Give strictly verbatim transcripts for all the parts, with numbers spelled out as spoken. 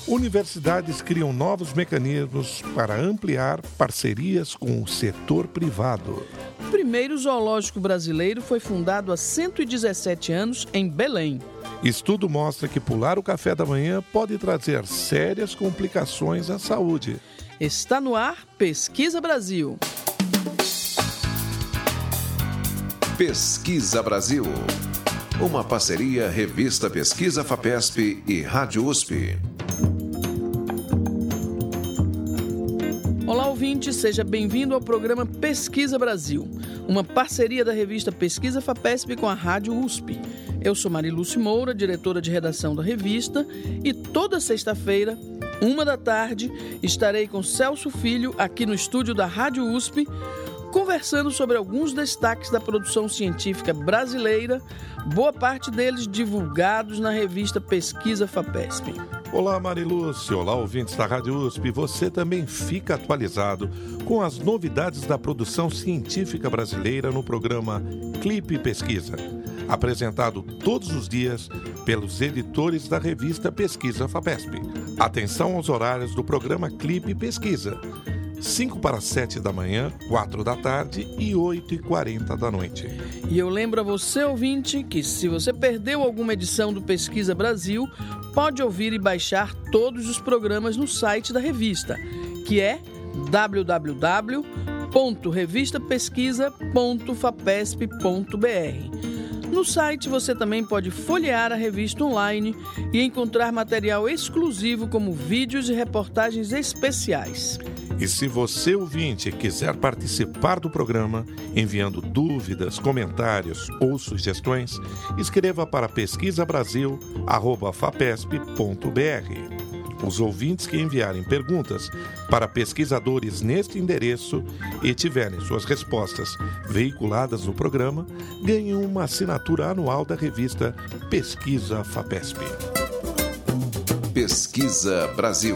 Universidades criam novos mecanismos para ampliar parcerias com o setor privado. O primeiro zoológico brasileiro foi fundado há cento e dezessete anos em Belém. Estudo mostra que pular o café da manhã pode trazer sérias complicações à saúde. Está no ar Pesquisa Brasil. Pesquisa Brasil. Uma parceria Revista Pesquisa FAPESP e Rádio U S P. Olá, ouvinte, seja bem-vindo ao programa Pesquisa Brasil, uma parceria da revista Pesquisa FAPESP com a Rádio U S P. Eu sou Marilúcia Moura, diretora de redação da revista, e toda sexta-feira, uma da tarde, estarei com Celso Filho aqui no estúdio da Rádio U S P, conversando sobre alguns destaques da produção científica brasileira, boa parte deles divulgados na revista Pesquisa FAPESP. Olá, Marilúcia. Olá, ouvintes da Rádio U S P. Você também fica atualizado com as novidades da produção científica brasileira no programa Clipe Pesquisa, apresentado todos os dias pelos editores da revista Pesquisa FAPESP. Atenção aos horários do programa Clipe Pesquisa: cinco para sete da manhã, quatro da tarde e oito e quarenta da noite. E eu lembro a você, ouvinte, que se você perdeu alguma edição do Pesquisa Brasil, pode ouvir e baixar todos os programas no site da revista, que é w w w ponto revista pesquisa ponto fapesp ponto b r. No site você também pode folhear a revista online e encontrar material exclusivo como vídeos e reportagens especiais. E se você, ouvinte, quiser participar do programa, enviando dúvidas, comentários ou sugestões, escreva para pesquisabrasil arroba fapesp ponto b r. Os ouvintes que enviarem perguntas para pesquisadores neste endereço e tiverem suas respostas veiculadas no programa, ganham uma assinatura anual da revista Pesquisa FAPESP. Pesquisa Brasil.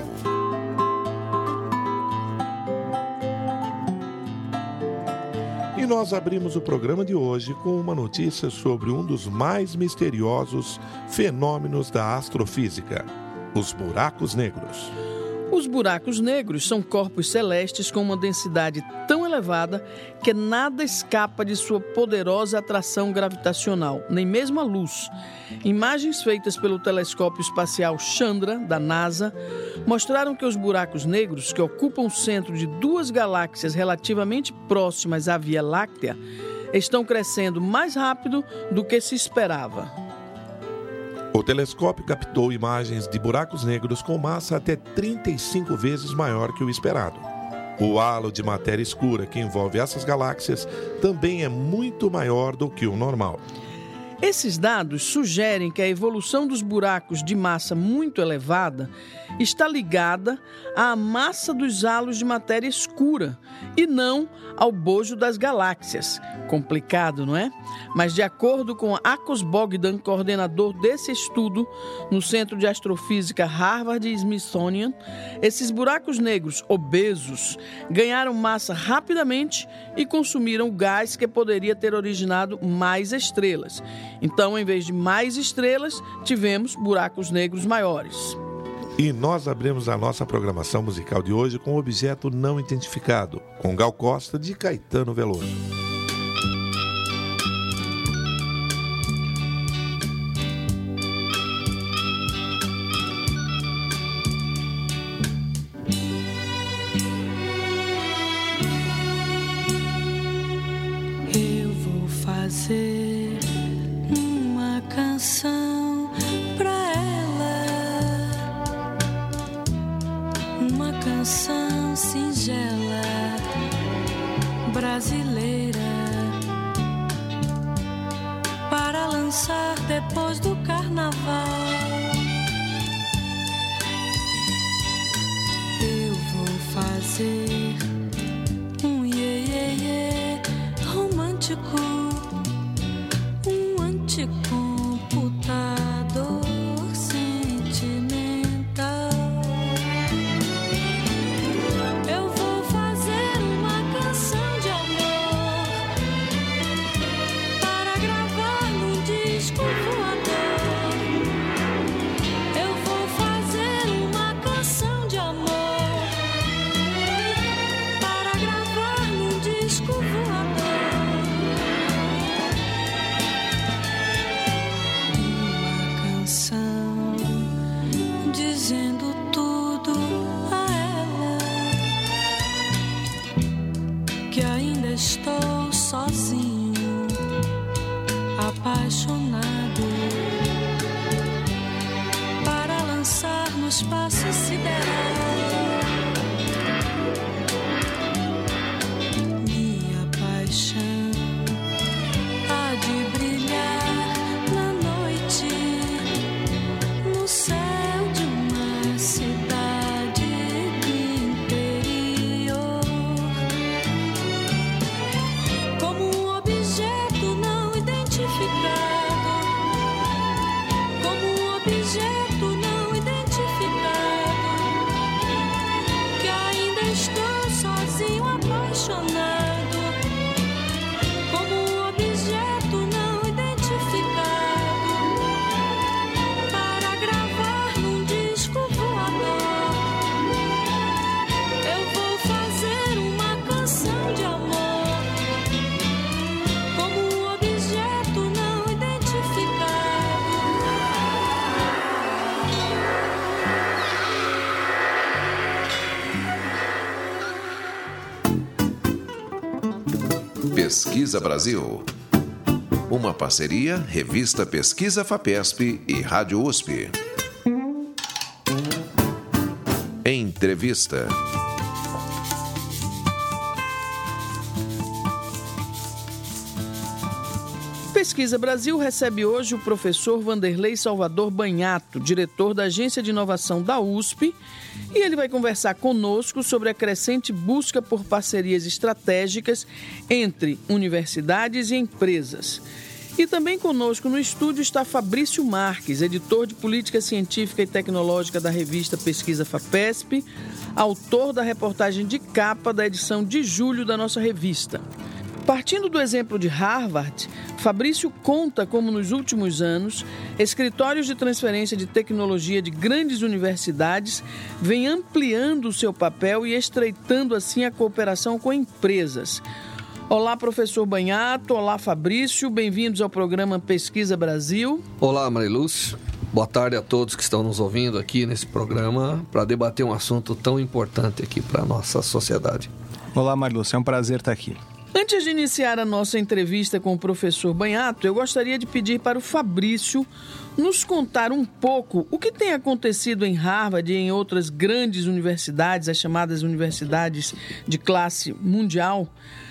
E nós abrimos o programa de hoje com uma notícia sobre um dos mais misteriosos fenômenos da astrofísica: os buracos negros. Os buracos negros são corpos celestes com uma densidade tão elevada que nada escapa de sua poderosa atração gravitacional, nem mesmo a luz. Imagens feitas pelo telescópio espacial Chandra, da NASA, mostraram que os buracos negros, que ocupam o centro de duas galáxias relativamente próximas à Via Láctea, estão crescendo mais rápido do que se esperava. O telescópio captou imagens de buracos negros com massa até trinta e cinco vezes maior que o esperado. O halo de matéria escura que envolve essas galáxias também é muito maior do que o normal. Esses dados sugerem que a evolução dos buracos de massa muito elevada está ligada à massa dos halos de matéria escura e não ao bojo das galáxias. Complicado, não é? Mas de acordo com Ákos Bogdan, coordenador desse estudo no Centro de Astrofísica Harvard e Smithsonian, esses buracos negros obesos ganharam massa rapidamente e consumiram gás que poderia ter originado mais estrelas. Então, em vez de mais estrelas, tivemos buracos negros maiores. E nós abrimos a nossa programação musical de hoje com um objeto não identificado, com Gal Costa, de Caetano Veloso. Eu vou fazer uma canção pra ela, uma canção singela, brasileira, para lançar depois do carnaval. Eu vou fazer um iê, iê, iê romântico, um anticomputador sentimental. Eu vou fazer uma canção de amor para gravar num disco voador. Eu vou fazer uma canção Pesquisa Brasil. Uma parceria Revista Pesquisa FAPESP e Rádio U S P. Entrevista. Pesquisa Brasil recebe hoje o professor Vanderlei Salvador Banhato, diretor da Agência de Inovação da U S P, e ele vai conversar conosco sobre a crescente busca por parcerias estratégicas entre universidades e empresas. E também conosco no estúdio está Fabrício Marques, editor de Política Científica e Tecnológica da revista Pesquisa FAPESP, autor da reportagem de capa da edição de julho da nossa revista. Partindo do exemplo de Harvard, Fabrício conta como nos últimos anos, escritórios de transferência de tecnologia de grandes universidades vêm ampliando o seu papel e estreitando assim a cooperação com empresas. Olá, professor Banhato. Olá, Fabrício. Bem-vindos ao programa Pesquisa Brasil. Olá, Marilúcio. Boa tarde a todos que estão nos ouvindo aqui nesse programa para debater um assunto tão importante aqui para a nossa sociedade. Olá, Marilúcio. É um prazer estar aqui. Antes de iniciar a nossa entrevista com o professor Banhato, eu gostaria de pedir para o Fabrício nos contar um pouco o que tem acontecido em Harvard e em outras grandes universidades, as chamadas universidades de classe mundial,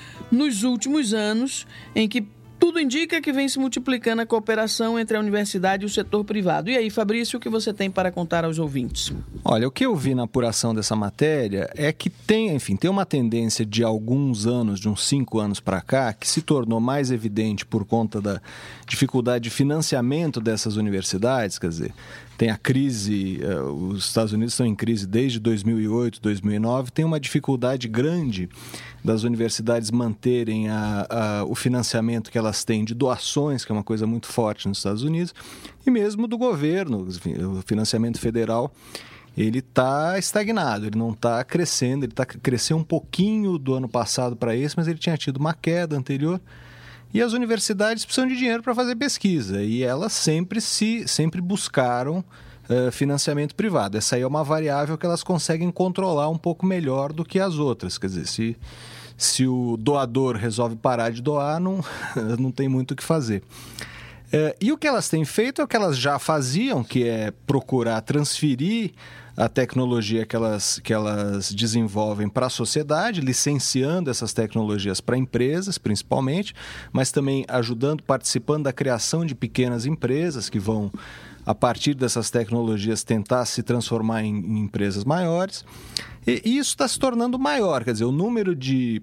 nos últimos anos, em que tudo indica que vem se multiplicando a cooperação entre a universidade e o setor privado. E aí, Fabrício, o que você tem para contar aos ouvintes? Olha, o que eu vi na apuração dessa matéria é que tem, enfim, tem uma tendência de alguns anos, de uns cinco anos para cá, que se tornou mais evidente por conta da dificuldade de financiamento dessas universidades, quer dizer, tem a crise, uh, os Estados Unidos estão em crise desde dois mil e oito, dois mil e nove, tem uma dificuldade grande das universidades manterem a, a, o financiamento que elas têm de doações, que é uma coisa muito forte nos Estados Unidos, e mesmo do governo, enfim, o financiamento federal, ele está estagnado, ele não está crescendo, ele tá, cresceu um pouquinho do ano passado para esse, mas ele tinha tido uma queda anterior. E as universidades precisam de dinheiro para fazer pesquisa, e elas sempre, se, sempre buscaram uh, financiamento privado. Essa aí é uma variável que elas conseguem controlar um pouco melhor do que as outras. Quer dizer, se, se o doador resolve parar de doar, não, não tem muito o que fazer. Uh, e o que elas têm feito é o que elas já faziam, que é procurar transferir a tecnologia que elas, que elas desenvolvem para a sociedade, licenciando essas tecnologias para empresas, principalmente, mas também ajudando, participando da criação de pequenas empresas que vão, a partir dessas tecnologias, tentar se transformar em, em empresas maiores. E, e isso está se tornando maior, quer dizer, o número de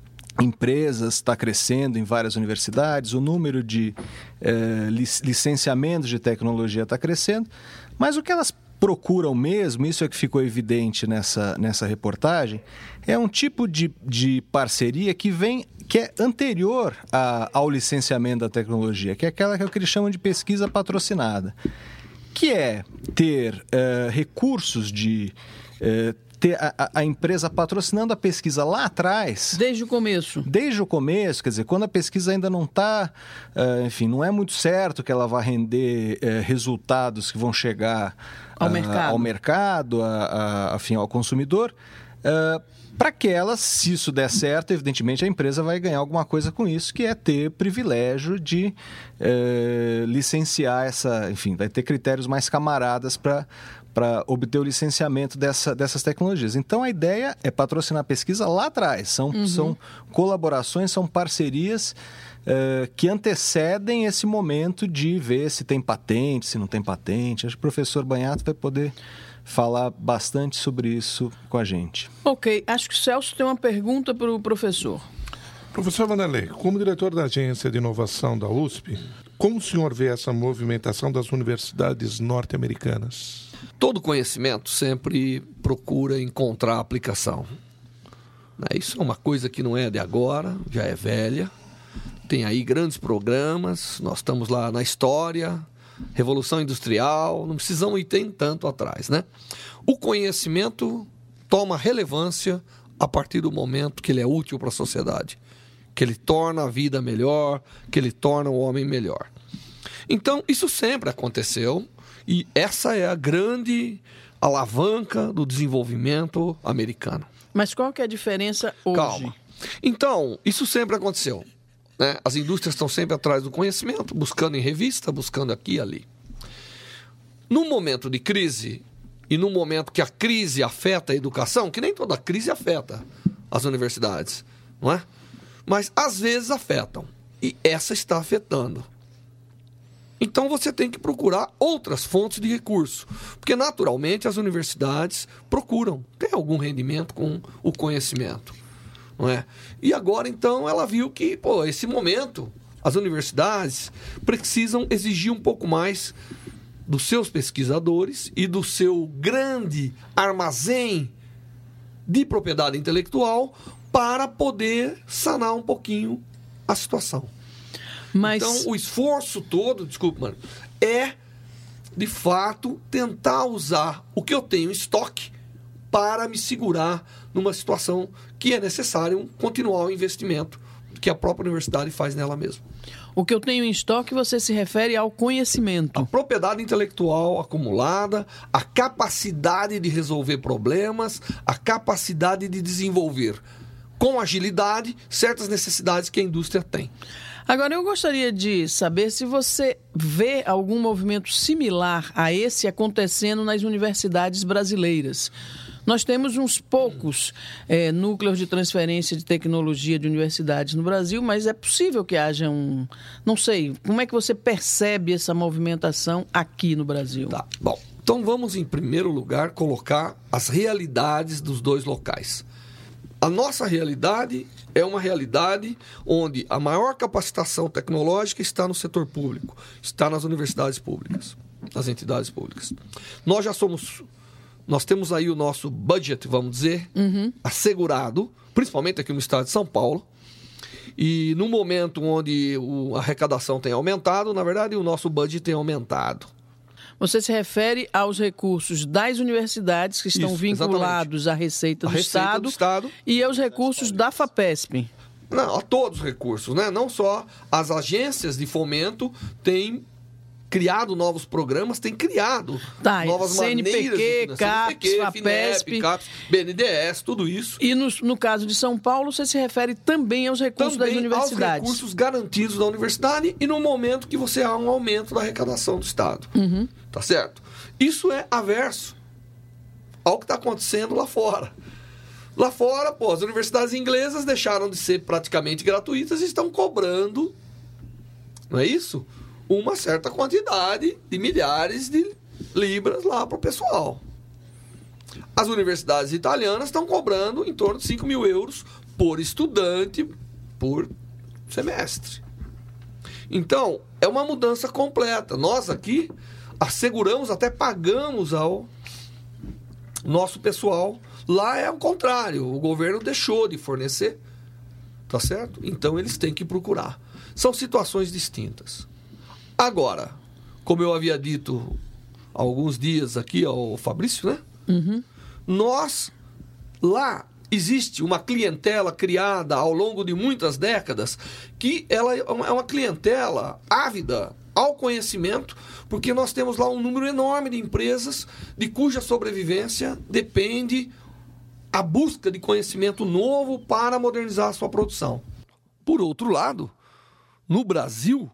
empresas está crescendo em várias universidades, o número de eh, licenciamentos de tecnologia está crescendo, mas o que elas procuram mesmo, isso é que ficou evidente nessa, nessa reportagem, é um tipo de, de parceria que vem, que é anterior a, ao licenciamento da tecnologia, que é aquela que eles chamam de pesquisa patrocinada, que é ter uh, recursos de uh, ter a, a empresa patrocinando a pesquisa lá atrás. Desde o começo. Desde o começo, quer dizer, quando a pesquisa ainda não está, uh, enfim, não é muito certo que ela vai render uh, resultados que vão chegar ao uh, mercado, ao, mercado a, a, enfim, ao consumidor, uh, para que ela, se isso der certo, evidentemente a empresa vai ganhar alguma coisa com isso, que é ter privilégio de uh, licenciar essa, enfim, vai ter critérios mais camaradas para para obter o licenciamento dessa, dessas tecnologias. Então, a ideia é patrocinar a pesquisa lá atrás. São, uhum. são colaborações, são parcerias uh, que antecedem esse momento de ver se tem patente, se não tem patente. Acho que o professor Banhato vai poder falar bastante sobre isso com a gente. Ok. Acho que o Celso tem uma pergunta para o professor. Professor Vanderlei, como diretor da Agência de Inovação da U S P, como o senhor vê essa movimentação das universidades norte-americanas? Todo conhecimento sempre procura encontrar aplicação. Isso é uma coisa que não é de agora, já é velha. Tem aí grandes programas, nós estamos lá na história, Revolução Industrial, não precisamos ir tem tanto atrás, né? O conhecimento toma relevância a partir do momento que ele é útil para a sociedade, que ele torna a vida melhor, que ele torna o homem melhor. Então, isso sempre aconteceu. E essa é a grande alavanca do desenvolvimento americano. Mas qual que é a diferença hoje? Calma. Então, isso sempre aconteceu. né? As indústrias estão sempre atrás do conhecimento, buscando em revista, buscando aqui e ali. No momento de crise, e no momento que a crise afeta a educação, que nem toda crise afeta as universidades, não é? Mas às vezes afetam, e essa está afetando. Então você tem que procurar outras fontes de recurso, porque naturalmente as universidades procuram ter algum rendimento com o conhecimento, não é? E agora então ela viu que, pô, esse momento as universidades precisam exigir um pouco mais dos seus pesquisadores e do seu grande armazém de propriedade intelectual para poder sanar um pouquinho a situação. Mas... Então, o esforço todo, desculpa, mano, é, de fato, tentar usar o que eu tenho em estoque para me segurar numa situação que é necessário continuar o investimento que a própria universidade faz nela mesma. O que eu tenho em estoque, você se refere ao conhecimento. A propriedade intelectual acumulada, a capacidade de resolver problemas, a capacidade de desenvolver com agilidade certas necessidades que a indústria tem. Agora, eu gostaria de saber se você vê algum movimento similar a esse acontecendo nas universidades brasileiras. Nós temos uns poucos é, núcleos de transferência de tecnologia de universidades no Brasil, mas é possível que haja um... Não sei, como é que você percebe essa movimentação aqui no Brasil? Tá, bom. Então vamos, em primeiro lugar, colocar as realidades dos dois locais. A nossa realidade é uma realidade onde a maior capacitação tecnológica está no setor público, está nas universidades públicas, nas entidades públicas. Nós já somos... Nós temos aí o nosso budget, vamos dizer, uhum. assegurado, principalmente aqui no estado de São Paulo. E no momento onde a arrecadação tem aumentado, na verdade, o nosso budget tem aumentado. Você se refere aos recursos das universidades que estão Isso, vinculados exatamente. à Receita, do, a Receita Estado, do Estado e aos recursos da FAPESP. Não, a todos os recursos, né? Não só as agências de fomento têm criado novos programas, têm criado tá, novas C N P Q, maneiras de CAPES, FAPESP, CAPES, B N D E S, tudo isso. E no, no caso de São Paulo, você se refere também aos recursos também das universidades. Aos recursos garantidos da universidade e no momento que você há um aumento da arrecadação do Estado. Uhum. Tá certo? Isso é averso ao que está acontecendo lá fora. Lá fora, pô, as universidades inglesas deixaram de ser praticamente gratuitas e estão cobrando, não é isso? Uma certa quantidade de milhares de libras lá para o pessoal. As universidades italianas estão cobrando em torno de cinco mil euros por estudante por semestre. Então, é uma mudança completa. Nós aqui asseguramos, até pagamos ao nosso pessoal. Lá é o contrário, o governo deixou de fornecer, tá certo? Então eles têm que procurar. São situações distintas. Agora, como eu havia dito há alguns dias aqui ao Fabrício, né? Uhum. Nós, lá, existe uma clientela criada ao longo de muitas décadas que ela é uma clientela ávida ao conhecimento, porque nós temos lá um número enorme de empresas de cuja sobrevivência depende a busca de conhecimento novo para modernizar a sua produção. Por outro lado, no Brasil,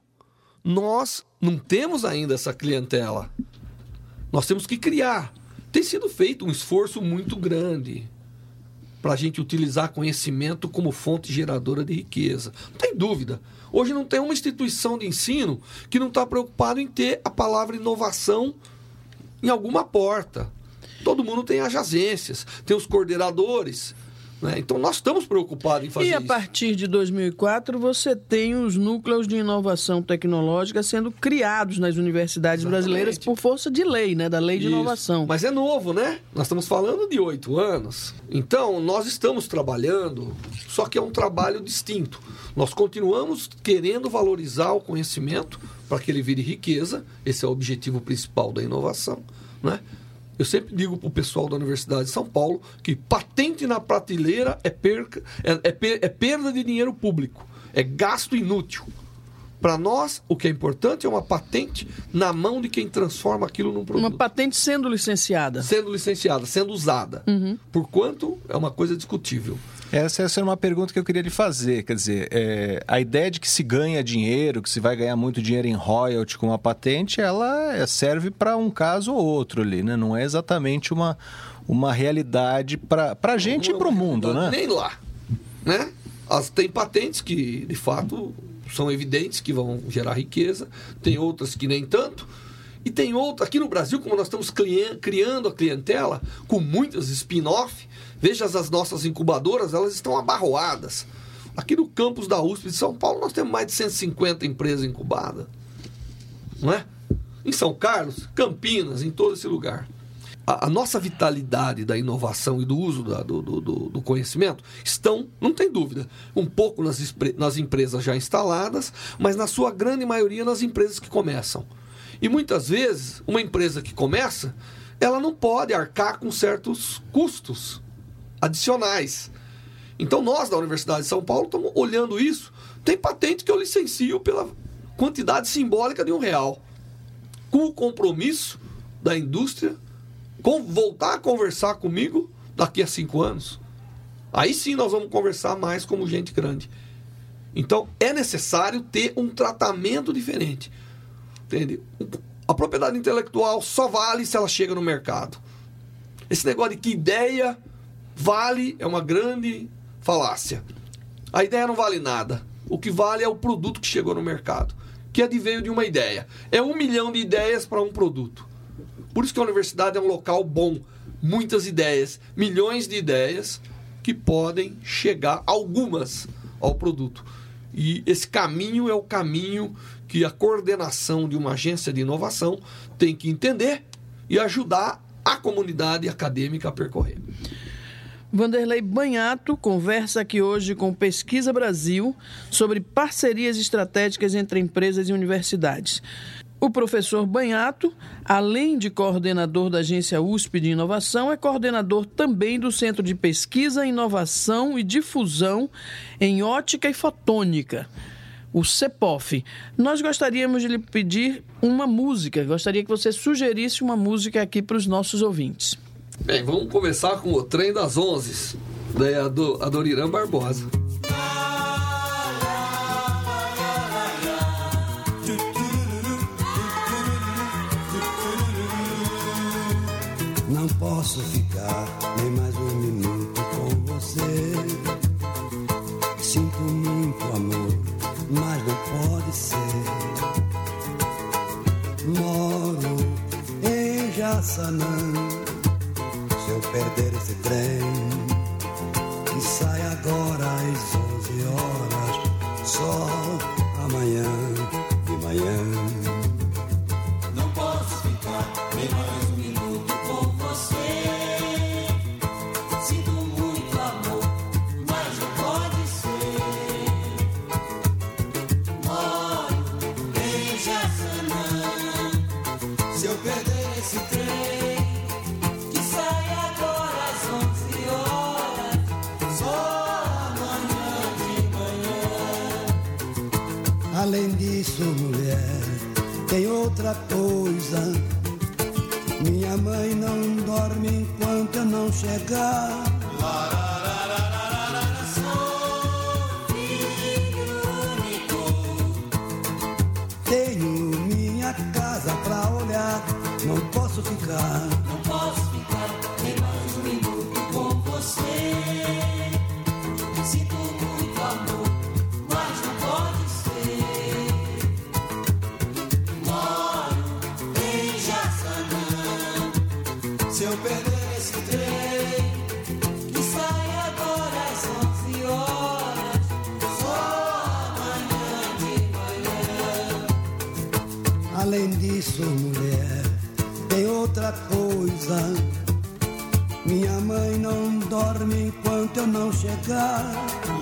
nós não temos ainda essa clientela. Nós temos que criar. Tem sido feito um esforço muito grande para a gente utilizar conhecimento como fonte geradora de riqueza. Não tem dúvida. Hoje não tem uma instituição de ensino que não está preocupado em ter a palavra inovação em alguma porta. Todo mundo tem as agências, tem os coordenadores, né? Então nós estamos preocupados em fazer isso. E a partir de dois mil e quatro você tem os núcleos de inovação tecnológica sendo criados nas universidades Exatamente. brasileiras por força de lei, né? Da lei de isso. inovação. Mas é novo, né? Nós estamos falando de oito anos. Então nós estamos trabalhando, só que é um trabalho distinto. Nós continuamos querendo valorizar o conhecimento para que ele vire riqueza. Esse é o objetivo principal da inovação, né? Eu sempre digo para o pessoal da Universidade de São Paulo que patente na prateleira é, perca, é, é, per, é perda de dinheiro público, é gasto inútil. Para nós, o que é importante é uma patente na mão de quem transforma aquilo num produto. Uma patente sendo licenciada. Sendo licenciada, sendo usada. Uhum. Porquanto, é uma coisa discutível. Essa, essa é uma pergunta que eu queria lhe fazer. Quer dizer, é, a ideia de que se ganha dinheiro, que se vai ganhar muito dinheiro em royalty com uma patente, ela serve para um caso ou outro ali, né? Não é exatamente uma, uma realidade para a gente e para o mundo, né? Nem lá, né? As, tem patentes que, de fato, são evidentes que vão gerar riqueza, tem outras que nem tanto, e tem outras, aqui no Brasil, como nós estamos criando a clientela, com muitas spin-off, veja as nossas incubadoras, elas estão abarroadas. Aqui no campus da U S P de São Paulo, nós temos mais de cento e cinquenta empresas incubadas, não é? Em São Carlos, Campinas, em todo esse lugar. A, a nossa vitalidade da inovação e do uso da, do, do, do conhecimento estão, não tem dúvida, um pouco nas, nas empresas já instaladas, mas na sua grande maioria nas empresas que começam. E muitas vezes, uma empresa que começa, ela não pode arcar com certos custos adicionais. Então nós da Universidade de São Paulo estamos olhando isso. Tem patente que eu licencio pela quantidade simbólica de um real, com o compromisso da indústria com voltar a conversar comigo daqui a cinco anos. Aí sim nós vamos conversar mais como gente grande. Então é necessário ter um tratamento diferente. Entende? A propriedade intelectual só vale se ela chega no mercado. Esse negócio de que ideia vale é uma grande falácia. A ideia não vale nada. O que vale é o produto que chegou no mercado, que adveio de uma ideia. É um milhão de ideias para um produto. Por isso que a universidade é um local bom. Muitas ideias, milhões de ideias que podem chegar, algumas, ao produto. E esse caminho é o caminho que a coordenação de uma agência de inovação tem que entender e ajudar a comunidade acadêmica a percorrer. Vanderlei Banhato conversa aqui hoje com Pesquisa Brasil sobre parcerias estratégicas entre empresas e universidades. O professor Banhato, além de coordenador da Agência U S P de Inovação, é coordenador também do Centro de Pesquisa, Inovação e Difusão em Ótica e Fotônica, o CEPOF. Nós gostaríamos de lhe pedir uma música, gostaria que você sugerisse uma música aqui para os nossos ouvintes. Bem, vamos começar com o Trem das Onze, da Adoniran Barbosa. Não posso ficar nem mais um minuto com você. Sinto muito amor, mas não pode ser. Moro em Jaçanã. Se eu perder esse trem que sai agora às onze horas, só amanhã de manhã. Não posso ficar nem mais um minuto com você. Sinto muito amor, mas não pode ser. Moro em Jaçanã. Se eu perder esse trem que sai agora às onze horas, só amanhã de manhã. Além disso, mulher, tem outra coisa. Minha mãe não dorme enquanto eu não chegar. Sou filho único. Tenho minha casa pra olhar. Não posso ficar. Não posso ficar nem mais um minuto com você. Sinto muito amor, mas não pode ser. Moro em Jaçanã. Se eu perder esse trem que sai agora às onze horas, só amanhã de manhã. Além disso, mulher, tem outra coisa. Minha mãe não dorme enquanto eu não chegar.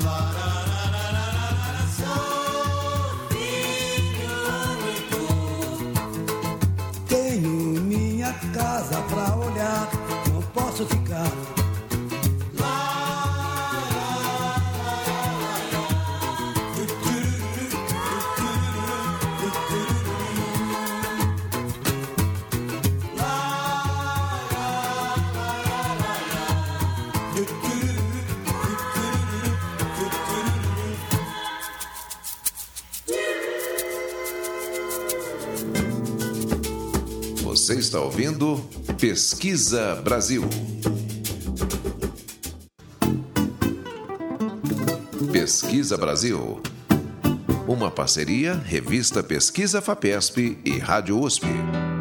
Sou filho único. Tenho minha casa pra olhar. Não posso ficar. Você está ouvindo Pesquisa Brasil. Pesquisa Brasil. Uma parceria, Revista Pesquisa FAPESP e Rádio U S P.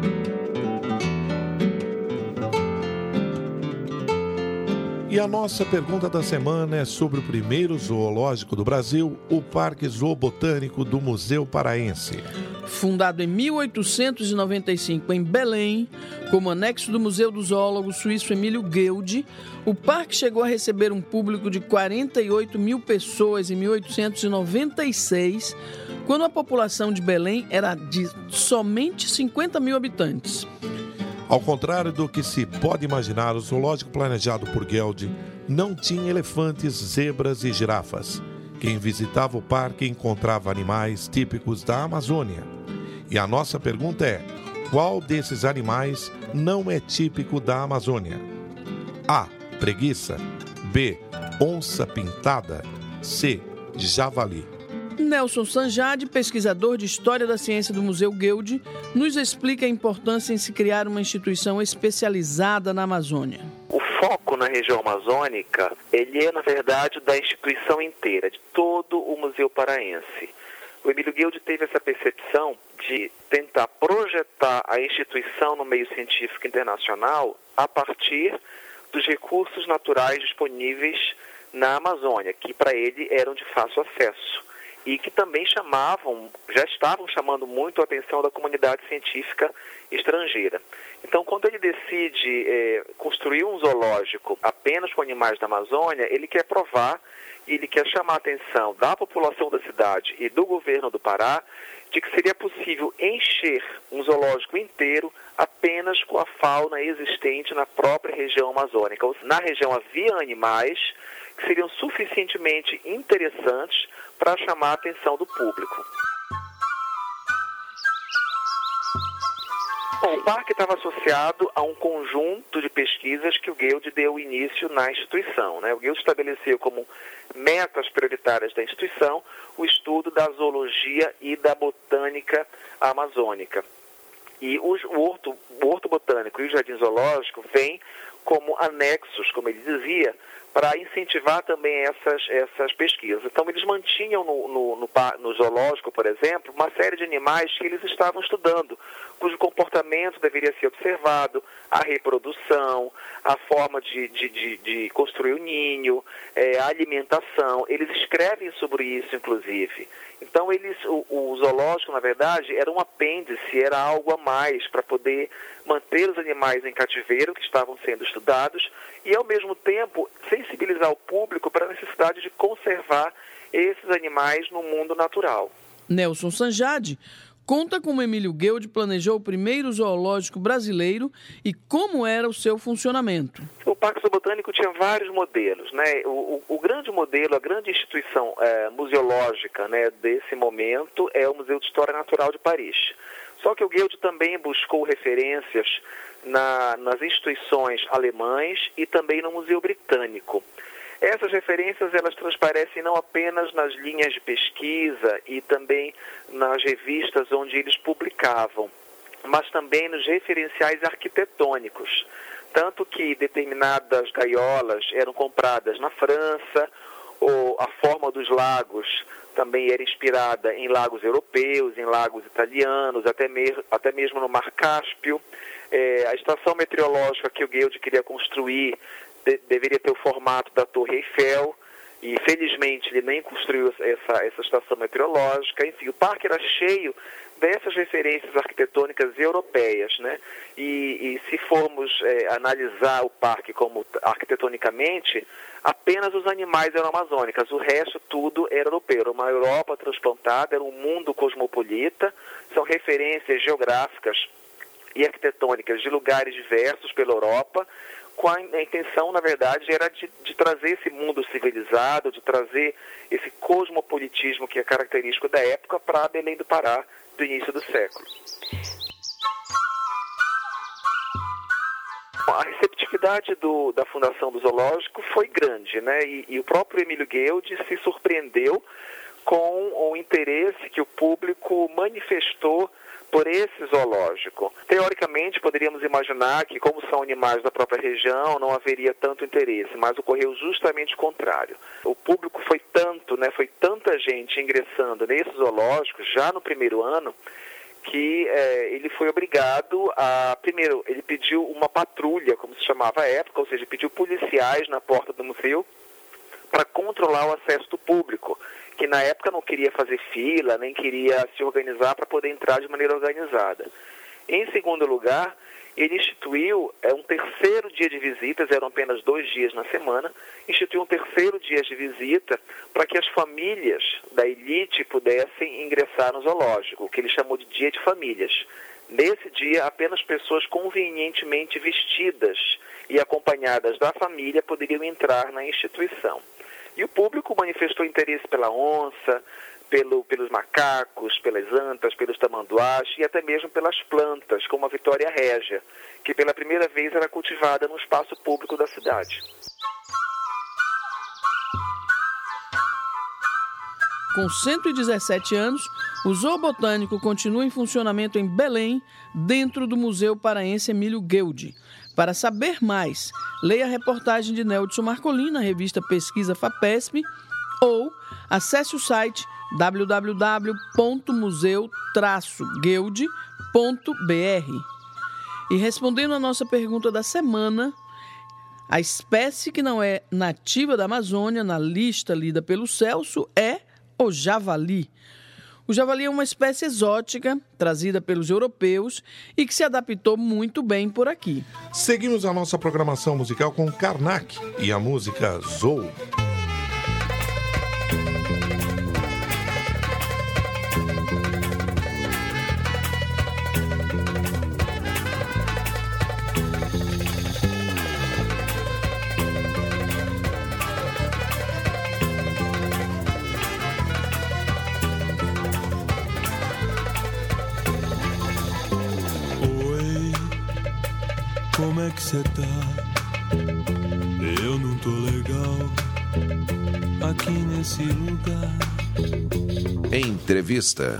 E a nossa pergunta da semana é sobre o primeiro zoológico do Brasil, o Parque Zoobotânico do Museu Paraense. Fundado em mil oitocentos e noventa e cinco em Belém, como anexo do Museu do Zoólogo suíço Emílio Guild, o parque chegou a receber um público de quarenta e oito mil pessoas em mil oitocentos e noventa e seis, quando a população de Belém era de somente cinquenta mil habitantes. Ao contrário do que se pode imaginar, o zoológico planejado por Guild não tinha elefantes, zebras e girafas. Quem visitava o parque encontrava animais típicos da Amazônia. E a nossa pergunta é: qual desses animais não é típico da Amazônia? A. Preguiça. B. Onça pintada. C. Javali. Nelson Sanjade, pesquisador de História da Ciência do Museu Guild, nos explica a importância em se criar uma instituição especializada na Amazônia. O foco na região amazônica, ele é, na verdade, da instituição inteira, de todo o Museu Paraense. O Emílio Guild teve essa percepção de tentar projetar a instituição no meio científico internacional a partir dos recursos naturais disponíveis na Amazônia, que para ele eram de fácil acesso e que também chamavam, já estavam chamando muito a atenção da comunidade científica estrangeira. Então, quando ele decide é, construir um zoológico apenas com animais da Amazônia, ele quer provar e ele quer chamar a atenção da população da cidade e do governo do Pará de que seria possível encher um zoológico inteiro apenas com a fauna existente na própria região amazônica. Na região havia animais que seriam suficientemente interessantes para chamar a atenção do público. Bom, o parque estava associado a um conjunto de pesquisas que o Guild deu início na instituição, né? O Guild estabeleceu como metas prioritárias da instituição o estudo da zoologia e da botânica amazônica. E o, o, horto, o horto botânico e o jardim zoológico vêm como anexos, como ele dizia, para incentivar também essas, essas pesquisas. Então, eles mantinham no, no, no, no zoológico, por exemplo, uma série de animais que eles estavam estudando, cujo comportamento deveria ser observado, a reprodução, a forma de, de, de, de construir o ninho, é, a alimentação. Eles escrevem sobre isso, inclusive. Então, eles, o, o zoológico, na verdade, era um apêndice, era algo a mais para poder manter os animais em cativeiro que estavam sendo estudados e, ao mesmo tempo, sensibilizar o público para a necessidade de conservar esses animais no mundo natural. Nelson Sanjade conta como Emílio Guild planejou o primeiro zoológico brasileiro e como era o seu funcionamento. O Parque Zoobotânico tinha vários modelos, né? O, o, o grande modelo, a grande instituição é, museológica, né, desse momento é o Museu de História Natural de Paris. Só que o Guild também buscou referências na, nas instituições alemãs e também no Museu Britânico. Essas referências, elas transparecem não apenas nas linhas de pesquisa e também nas revistas onde eles publicavam, mas também nos referenciais arquitetônicos. Tanto que determinadas gaiolas eram compradas na França, ou a forma dos lagos também era inspirada em lagos europeus, em lagos italianos, até, me, até mesmo no Mar Cáspio. É, a estação meteorológica que o Guild queria construir de, deveria ter o formato da Torre Eiffel, e felizmente ele nem construiu essa, essa estação meteorológica. Enfim, o parque era cheio dessas referências arquitetônicas europeias, né? E, e se formos é, analisar o parque como arquitetonicamente, apenas os animais eram amazônicos, o resto tudo era europeu. Era uma Europa transplantada, era um mundo cosmopolita, são referências geográficas e arquitetônicas de lugares diversos pela Europa, com a, a intenção, na verdade, era de, de trazer esse mundo civilizado, de trazer esse cosmopolitismo que é característico da época para Belém do Pará, do início do século. A receptividade do, da fundação do zoológico foi grande, né? E, e o próprio Emílio Guild se surpreendeu com o interesse que o público manifestou por esse zoológico. Teoricamente, poderíamos imaginar que, como são animais da própria região, não haveria tanto interesse, mas ocorreu justamente o contrário. O público foi tanto, né, foi tanta gente ingressando nesse zoológico já no primeiro ano, que é, ele foi obrigado a, primeiro, ele pediu uma patrulha, como se chamava à época, ou seja, pediu policiais na porta do museu para controlar o acesso do público, que na época não queria fazer fila, nem queria se organizar para poder entrar de maneira organizada. Em segundo lugar, ele instituiu é, um terceiro dia de visitas, eram apenas dois dias na semana, instituiu um terceiro dia de visita para que as famílias da elite pudessem ingressar no zoológico, o que ele chamou de dia de famílias. Nesse dia, apenas pessoas convenientemente vestidas e acompanhadas da família poderiam entrar na instituição. E o público manifestou interesse pela onça, Pelo, pelos macacos, pelas antas, pelos tamanduás e até mesmo pelas plantas, como a Vitória régia, que pela primeira vez era cultivada no espaço público da cidade. Com cento e dezessete anos, o Zoo Botânico continua em funcionamento em Belém, dentro do Museu Paraense Emílio Gueldi. Para saber mais, leia a reportagem de Neudson Marcolin na revista Pesquisa FAPESP ou acesse o site w w w ponto museu traço gueldi ponto b r. E respondendo a nossa pergunta da semana, a espécie que não é nativa da Amazônia, na lista lida pelo Celso, é o javali. O javali é uma espécie exótica, trazida pelos europeus e que se adaptou muito bem por aqui. Seguimos a nossa programação musical com Karnak e a música Zou. Como é que cê tá? Eu não tô legal aqui nesse lugar. Entrevista.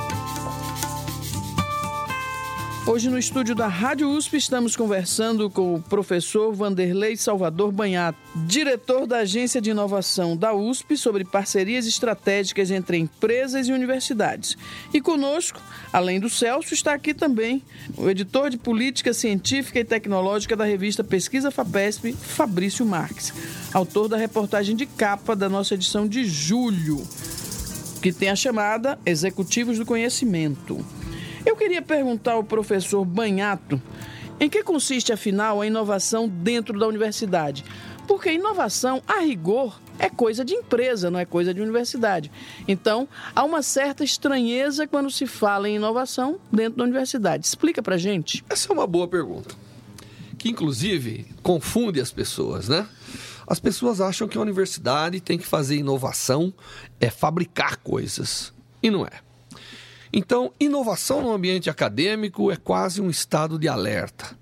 Hoje no estúdio da Rádio U S P estamos conversando com o professor Vanderlei Salvador Banhato, diretor da Agência de Inovação da U S P, sobre parcerias estratégicas entre empresas e universidades. E conosco, além do Celso, está aqui também o editor de Política Científica e Tecnológica da revista Pesquisa FAPESP, Fabrício Marques, autor da reportagem de capa da nossa edição de julho, que tem a chamada Executivos do Conhecimento. Eu queria perguntar ao professor Banhato em que consiste, afinal, a inovação dentro da universidade. Porque inovação, a rigor, é coisa de empresa, não é coisa de universidade. Então, há uma certa estranheza quando se fala em inovação dentro da universidade. Explica pra gente. Essa é uma boa pergunta, que inclusive confunde as pessoas, né? As pessoas acham que a universidade tem que fazer inovação, é fabricar coisas, e não é. Então, inovação no ambiente acadêmico é quase um estado de alerta,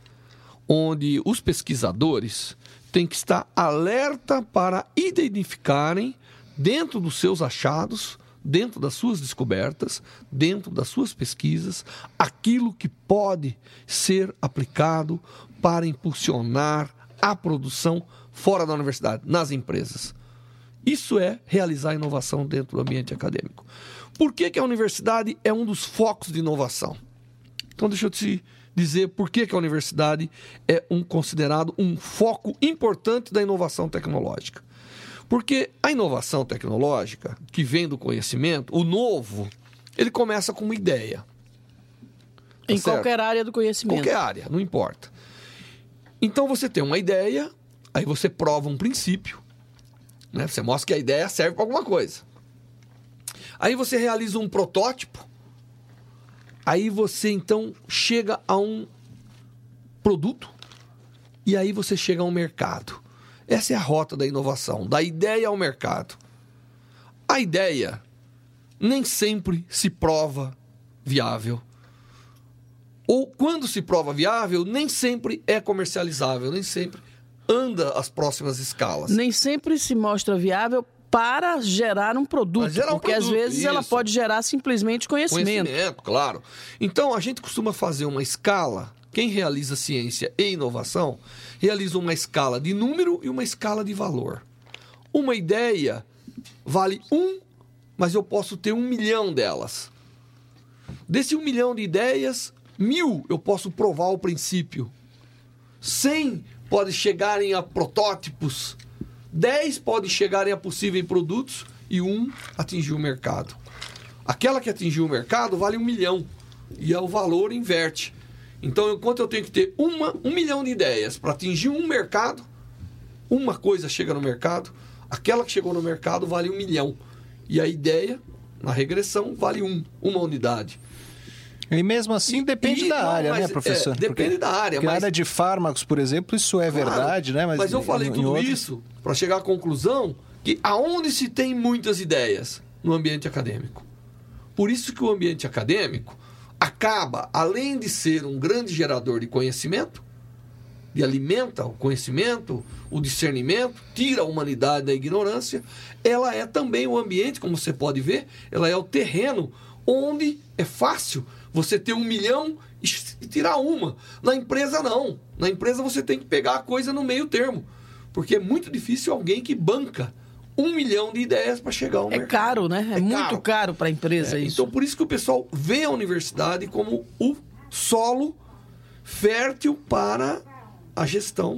onde os pesquisadores têm que estar alerta para identificarem, dentro dos seus achados, dentro das suas descobertas, dentro das suas pesquisas, aquilo que pode ser aplicado para impulsionar a produção fora da universidade, nas empresas. Isso é realizar inovação dentro do ambiente acadêmico. Por que que a universidade é um dos focos de inovação? Então, deixa eu te dizer por que que a universidade é um, considerado um foco importante da inovação tecnológica. Porque a inovação tecnológica, que vem do conhecimento, o novo, ele começa com uma ideia. Em Tá certo? qualquer área do conhecimento. Qualquer área, não importa. Então, você tem uma ideia, aí você prova um princípio, né? Você mostra que a ideia serve para alguma coisa. Aí você realiza um protótipo, aí você então chega a um produto e aí você chega a um mercado. Essa é a rota da inovação, da ideia ao mercado. A ideia nem sempre se prova viável. Ou quando se prova viável, nem sempre é comercializável, nem sempre anda às próximas escalas. Nem sempre se mostra viável para gerar um produto, gerar um porque às produto, vezes ela isso. pode gerar simplesmente conhecimento. Conhecimento, claro. Então, a gente costuma fazer uma escala. Quem realiza ciência e inovação realiza uma escala de número e uma escala de valor. Uma ideia vale um, mas eu posso ter um milhão delas. Desse um milhão de ideias, mil eu posso provar o princípio. Cem podem chegarem a protótipos. Dez podem chegarem a possíveis produtos e um atingir o mercado. Aquela que atingiu o mercado vale um milhão e o valor inverte. Então, enquanto eu tenho que ter uma, um milhão de ideias para atingir um mercado, uma coisa chega no mercado, aquela que chegou no mercado vale um milhão. E a ideia, na regressão, vale um, uma unidade. E mesmo assim depende E- da não, área, mas, né, professor? é, depende da área, Porque mas- na área de fármacos, por exemplo, isso é Claro, verdade, né? Mas, eu falei em- em tudo outros- isso para chegar à conclusão que aonde se tem muitas ideias? No ambiente acadêmico. Por isso que o ambiente acadêmico acaba, além de ser um grande gerador de conhecimento, e alimenta o conhecimento, o discernimento, tira a humanidade da ignorância, ela é também o ambiente, como você pode ver, ela é o terreno onde é fácil você ter um milhão e tirar uma. Na empresa, não. Na empresa, você tem que pegar a coisa no meio termo. Porque é muito difícil alguém que banca um milhão de ideias para chegar ao É mercado. caro, né? É, muito caro para a empresa É, isso. Então, por isso que o pessoal vê a universidade como o solo fértil para a gestão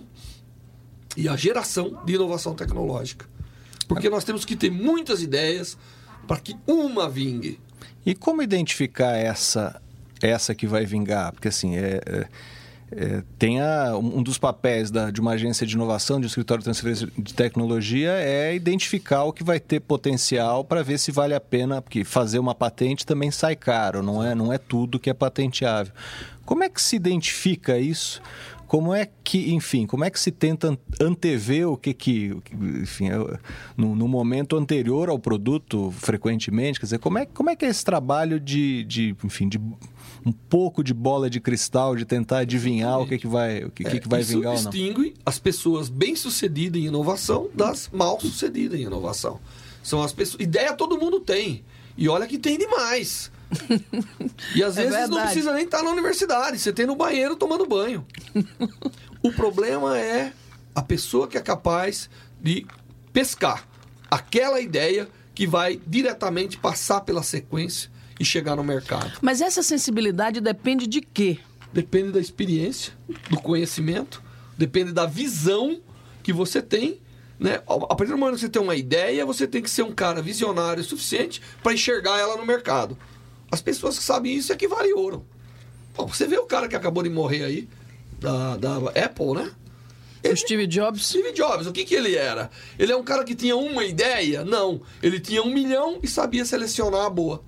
e a geração de inovação tecnológica. Porque nós temos que ter muitas ideias para que uma vingue. E como identificar essa, essa que vai vingar? Porque assim, é, é, é, tem a, um dos papéis da, de uma agência de inovação, de um escritório de transferência de tecnologia, é identificar o que vai ter potencial para ver se vale a pena, porque fazer uma patente também sai caro, não é, não é tudo que é patenteável. Como é que se identifica isso? Como é que, enfim, como é que se tenta antever o que que, enfim, no, no momento anterior ao produto, frequentemente, quer dizer, como é, como é que é esse trabalho de, de, enfim, de um pouco de bola de cristal, de tentar adivinhar o que que vai, o que, É, que vai isso vingar ou não? distingue as pessoas bem-sucedidas em inovação das mal-sucedidas em inovação. São as pessoas... Ideia todo mundo tem. E olha que tem demais. E às É vezes não verdade. precisa nem estar na universidade. Você tem no banheiro tomando banho. O problema é a pessoa que é capaz de pescar aquela ideia que vai diretamente passar pela sequência e chegar no mercado. Mas essa sensibilidade depende de quê? Depende da experiência, do conhecimento, depende da visão que você tem, né? A partir do momento que você tem uma ideia, você tem que ser um cara visionário o suficiente para enxergar ela no mercado. As pessoas que sabem isso é que valem ouro. Bom, você vê o cara que acabou de morrer aí, da, da Apple, né? O Steve Jobs. Steve Jobs, o que, que ele era? Ele é um cara que tinha uma ideia? Não. Ele tinha um milhão e sabia selecionar a boa.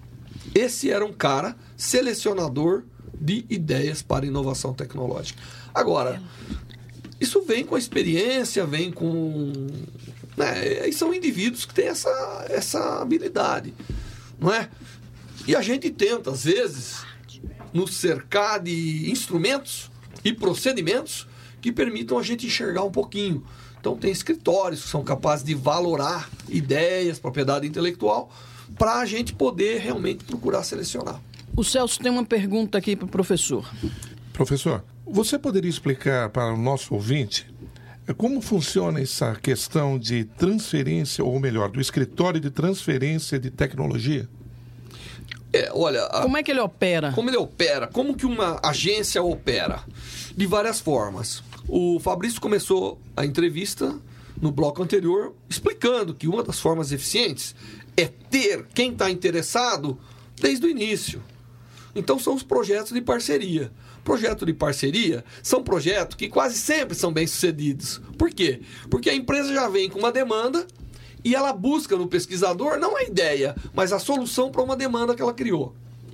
Esse era um cara selecionador de ideias para inovação tecnológica. Agora, isso vem com a experiência, vem com... Né, e são indivíduos que têm essa, essa habilidade, não é? E a gente tenta, às vezes, nos cercar de instrumentos e procedimentos que permitam a gente enxergar um pouquinho. Então, tem escritórios que são capazes de valorar ideias, propriedade intelectual, para a gente poder realmente procurar selecionar. O Celso tem uma pergunta aqui para o professor. Professor, você poderia explicar para o nosso ouvinte como funciona essa questão de transferência, ou melhor, do escritório de transferência de tecnologia? É, olha, a- Como é que ele opera? como ele opera, como que uma agência opera? De várias formas. O Fabrício começou a entrevista no bloco anterior explicando que uma das formas eficientes é ter quem está interessado desde o início. Então são os projetos de parceria. Projeto de parceria são projetos que quase sempre são bem-sucedidos. Por quê? Porque a empresa já vem com uma demanda e ela busca no pesquisador não a ideia, mas a solução para uma demanda que ela criou.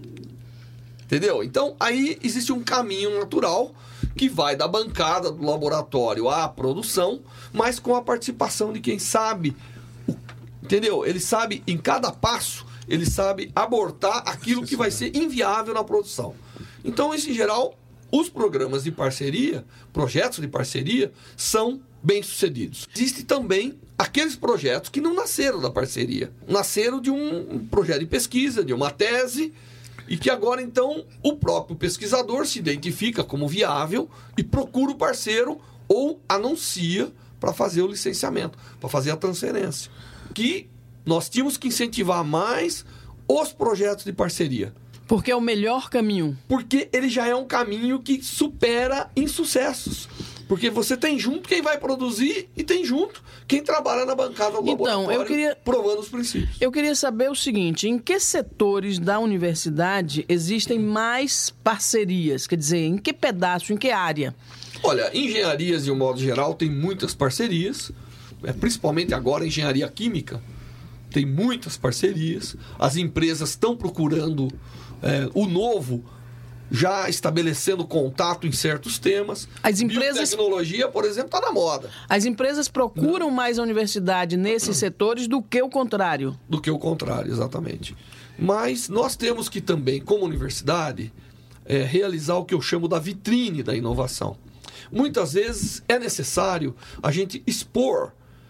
Entendeu? Então, aí existe um caminho natural que vai da bancada do laboratório à produção, mas com a participação de quem sabe. o- Entendeu? Ele sabe, em cada passo, ele sabe abortar aquilo que vai ser inviável na produção. Então, isso, em geral, os programas de parceria, projetos de parceria, são bem-sucedidos. Existem também aqueles projetos que não nasceram da parceria. Nasceram de um projeto de pesquisa, de uma tese, e que agora, então, o próprio pesquisador se identifica como viável e procura o parceiro ou anuncia para fazer o licenciamento, para fazer a transferência. Que nós tínhamos que incentivar mais os projetos de parceria. Porque é o melhor caminho. Porque ele já é um caminho que supera insucessos. Porque você tem junto quem vai produzir e tem junto quem trabalha na bancada do então, laboratório, eu queria, provando os princípios. Eu queria saber o seguinte, em que setores da universidade existem mais parcerias? Quer dizer, em que pedaço, em que área? Olha, engenharias, de um modo geral, tem muitas parcerias, principalmente agora a engenharia química, tem muitas parcerias. As empresas estão procurando é, o novo, já estabelecendo contato em certos temas. As empresas... Biotecnologia, por exemplo, está na moda. As empresas procuram mais a universidade nesses setores do que o contrário. Do que o contrário, exatamente. Mas nós temos que também, como universidade, é, realizar o que eu chamo da vitrine da inovação. Muitas vezes é necessário a gente expor,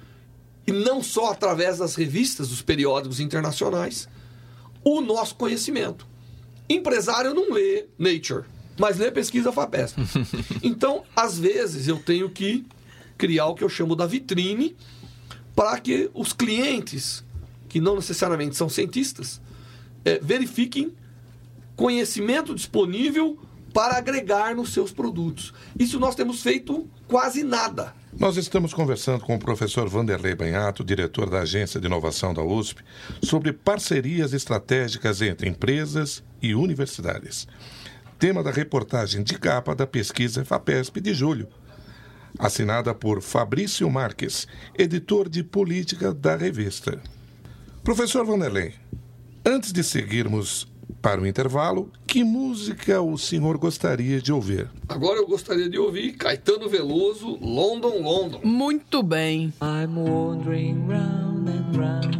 e não só através das revistas, dos periódicos internacionais, o nosso conhecimento. Empresário não lê Nature, mas lê pesquisa FAPESP. Então, às vezes, eu tenho que criar o que eu chamo da vitrine para que os clientes, que não necessariamente são cientistas, é, verifiquem conhecimento disponível para agregar nos seus produtos. Isso nós temos feito quase nada. Nós estamos conversando com o professor Vanderlei Banhato, diretor da Agência de Inovação da U S P, sobre parcerias estratégicas entre empresas e universidades. Tema da reportagem de capa da pesquisa FAPESP de julho, assinada por Fabrício Marques, editor de política da revista. Professor Vanderlei, antes de seguirmos para o intervalo, que música o senhor gostaria de ouvir? Agora eu gostaria de ouvir Caetano Veloso, London, London. Muito bem. I'm wandering round and round,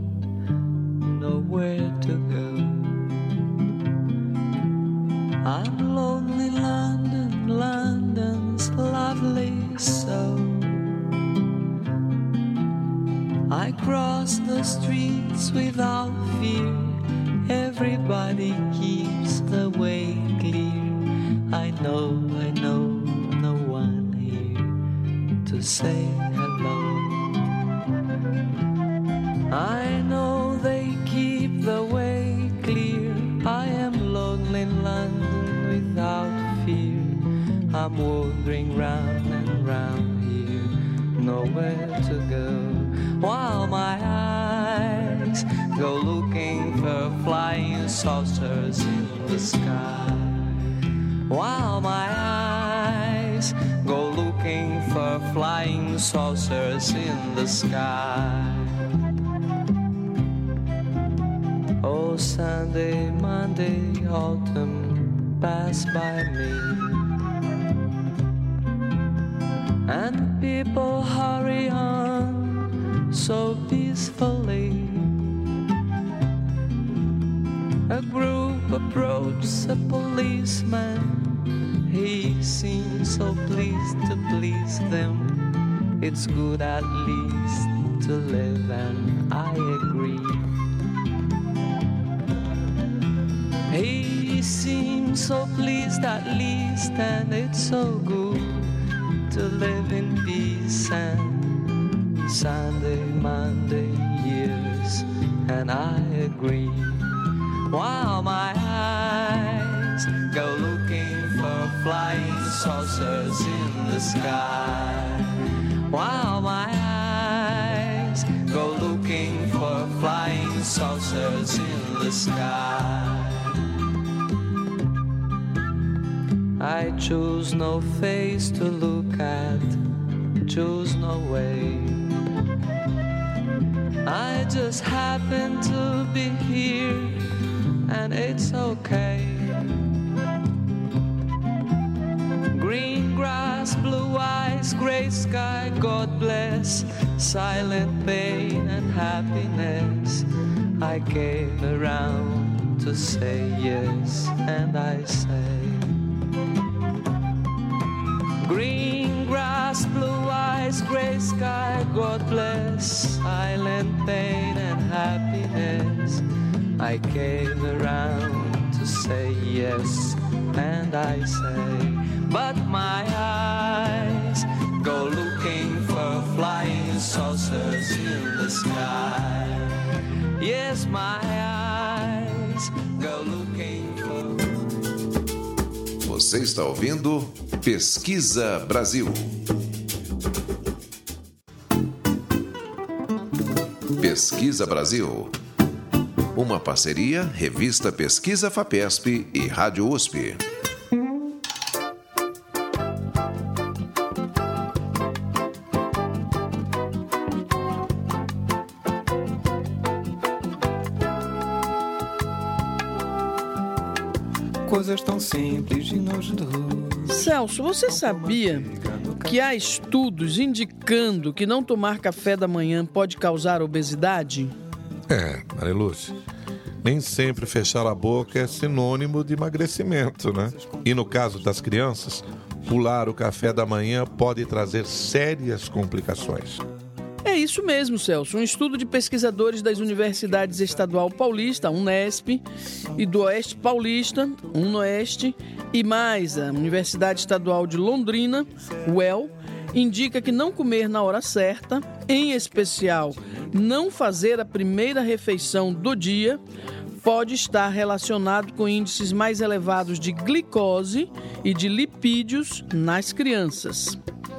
nowhere to go. I'm lonely London, London's lovely so. I cross the streets without fear. Everybody keeps the way clear. I know, I know, no one here to say hello. I know they keep the way clear. I am lonely in London without fear. I'm wandering round and round here, nowhere to go. While my eyes go looking for flying saucers in the sky. While my eyes go looking for flying saucers in the sky. Oh, Sunday, Monday, autumn pass by me, and people hurry on so peacefully. A group approaches a policeman. He seems so pleased to please them. It's good at least to live, and I agree. He seems so pleased at least, and it's so good to live in peace. And Sunday, Monday, years, and I agree. While my eyes go looking for flying saucers in the sky. While my eyes go looking for flying saucers in the sky. I choose no face to look at, choose no way. I just happen to be here, and it's okay. Green grass, blue eyes, gray sky, God bless. Silent pain and happiness. I came around to say yes, and I say green grass, blue eyes, silent pain and happiness. I came around to say yes, and I say, but my eyes go looking for flying saucers in the sky. Yes, my eyes go looking for... Você está ouvindo Pesquisa Brasil. Pesquisa Brasil. Uma parceria, Revista Pesquisa FAPESP e Rádio U S P. Coisas tão simples de nós dois. Celso, você sabia que há estudos indicando que não tomar café da manhã pode causar obesidade? É, Marilúcia, nem sempre fechar a boca é sinônimo de emagrecimento, né? E no caso das crianças, pular o café da manhã pode trazer sérias complicações. É isso mesmo, Celso. Um estudo de pesquisadores das Universidades Estadual Paulista, Unesp, e do Oeste Paulista, Unoeste, e mais a Universidade Estadual de Londrina, U E L, indica que não comer na hora certa, em especial não fazer a primeira refeição do dia, pode estar relacionado com índices mais elevados de glicose e de lipídios nas crianças.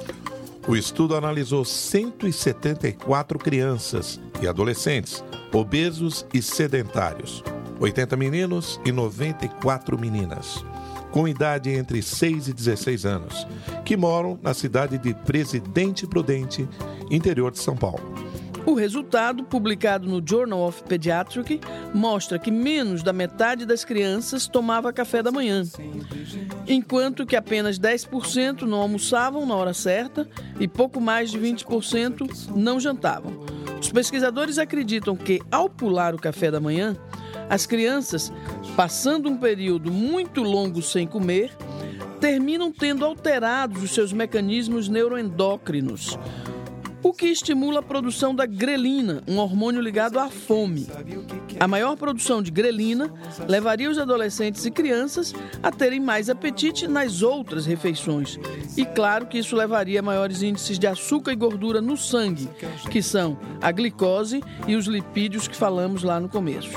O estudo analisou cento e setenta e quatro crianças e adolescentes, obesos e sedentários, oitenta meninos e noventa e quatro meninas, com idade entre seis e dezesseis anos, que moram na cidade de Presidente Prudente, interior de São Paulo. O resultado, publicado no Journal of Pediatrics, mostra que menos da metade das crianças tomava café da manhã, enquanto que apenas dez por cento não almoçavam na hora certa e pouco mais de vinte por cento não jantavam. Os pesquisadores acreditam que, ao pular o café da manhã, as crianças, passando um período muito longo sem comer, terminam tendo alterados os seus mecanismos neuroendócrinos, o que estimula a produção da grelina, um hormônio ligado à fome. A maior produção de grelina levaria os adolescentes e crianças a terem mais apetite nas outras refeições. E claro que isso levaria a maiores índices de açúcar e gordura no sangue, que são a glicose e os lipídios que falamos lá no começo.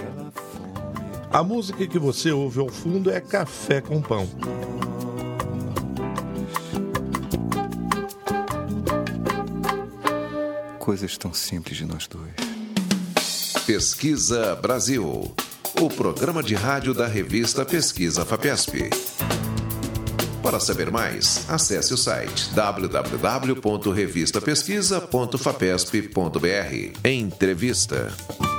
A música que você ouve ao fundo é Café com Pão. Coisas tão simples de nós dois. Pesquisa Brasil, o programa de rádio da revista Pesquisa FAPESP. Para saber mais, acesse o site w w w ponto revista pesquisa ponto fapesp ponto b r. Entrevista.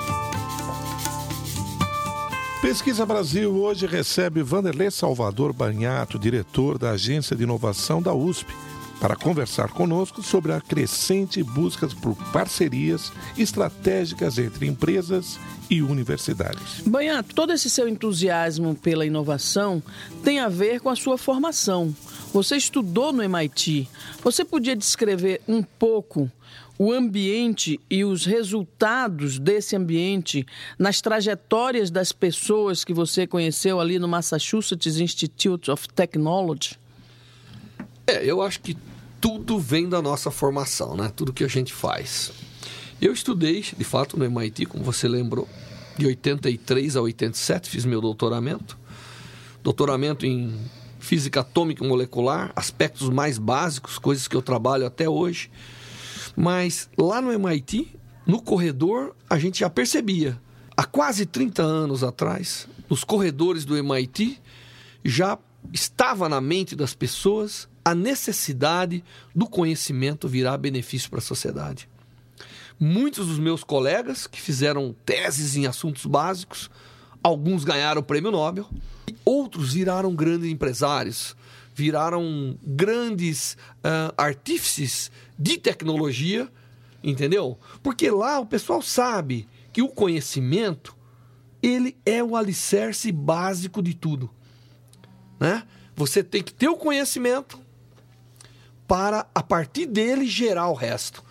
Pesquisa Brasil hoje recebe Vanderlei Salvador Banhato, diretor da Agência de Inovação da U S P, para conversar conosco sobre a crescente busca por parcerias estratégicas entre empresas e universidades. Banhato, todo esse seu entusiasmo pela inovação tem a ver com a sua formação. Você estudou no M I T. Você podia descrever um pouco o ambiente e os resultados desse ambiente nas trajetórias das pessoas que você conheceu ali no Massachusetts Institute of Technology? É, eu acho que tudo vem da nossa formação, né? Tudo que a gente faz. Eu estudei, de fato, no M I T, como você lembrou, de oitenta e três a oitenta e sete, fiz meu doutoramento. Doutoramento em física atômica e molecular, aspectos mais básicos, coisas que eu trabalho até hoje. Mas lá no M I T, no corredor, a gente já percebia. Há quase trinta anos atrás, nos corredores do M I T, já estava na mente das pessoas a necessidade do conhecimento virar benefício para a sociedade. Muitos dos meus colegas que fizeram teses em assuntos básicos, alguns ganharam o prêmio Nobel, outros viraram grandes empresários, viraram grandes uh, artífices de tecnologia, entendeu? Porque lá o pessoal sabe que o conhecimento, ele é o alicerce básico de tudo, né? Você tem que ter o conhecimento para, a partir dele, gerar o resto.